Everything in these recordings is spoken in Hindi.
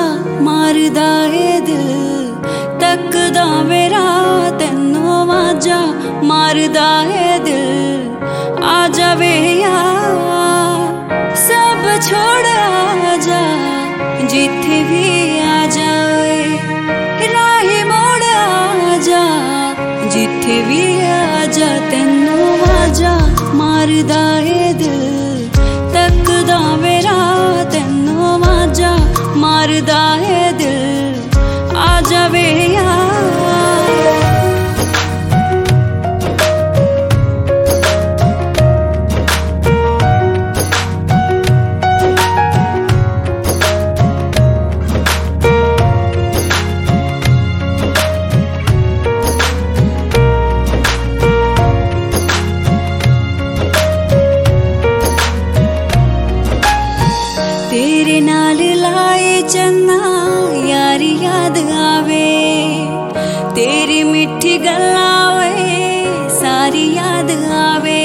मारदा है दिल तकदा मेरा तेनों वाजा मारदा है दिल आ जावे यार सब छोड़ आ जा जिथे भी आ जाए राही मोड़ आ जा जिथे भी आ जा तेनों वाजा मारदा है दिल तकदा मेरा तेनों वाजा मारदा है दिल आ जावे तेरे नाल लाए चन्ना यारी याद आवे तेरी मिठी गल्लां वे सारी याद आवे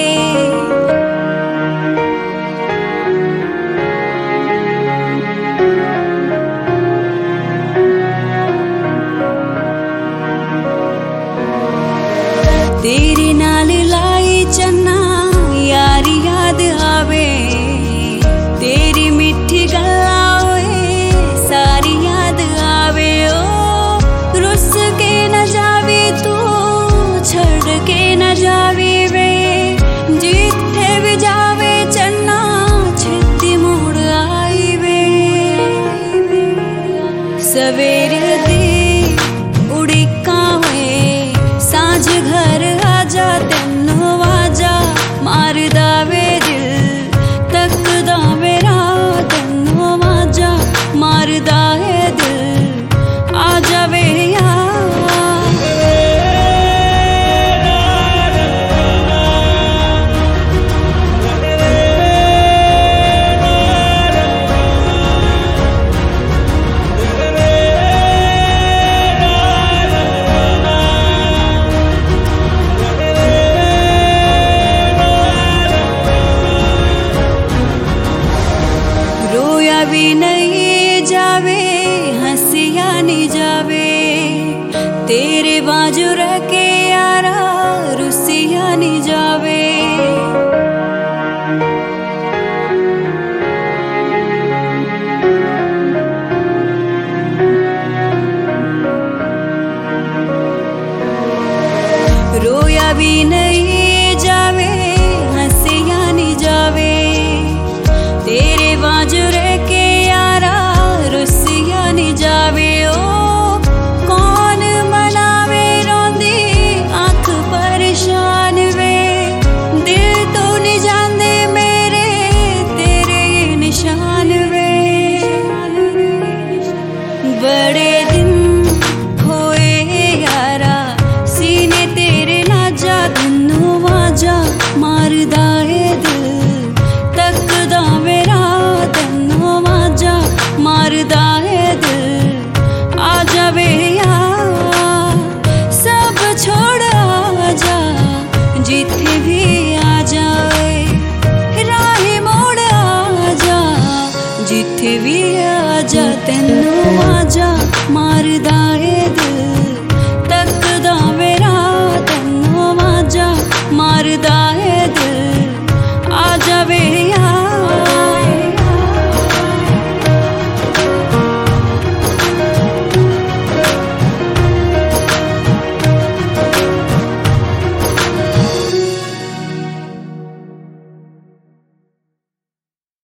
तेरे नाल लाए चन्ना यारी याद आवे तेरी मिठी गल्लां वे सारी याद आवे ओ रुस के न जावी तू छड़ के न जावी वे जिथे भी जावे चन्ना छेती मुड़ आई वे सवेरे दी उड़ीकां वे सांझ घर आजा तेनों वाजा मारदा वे दिल तकदा मेरा तेनों वाजा मारदा है दिल आ जावे रोया भी नहीं जावे हंसिया नहीं जावे तेरे बाजू रखे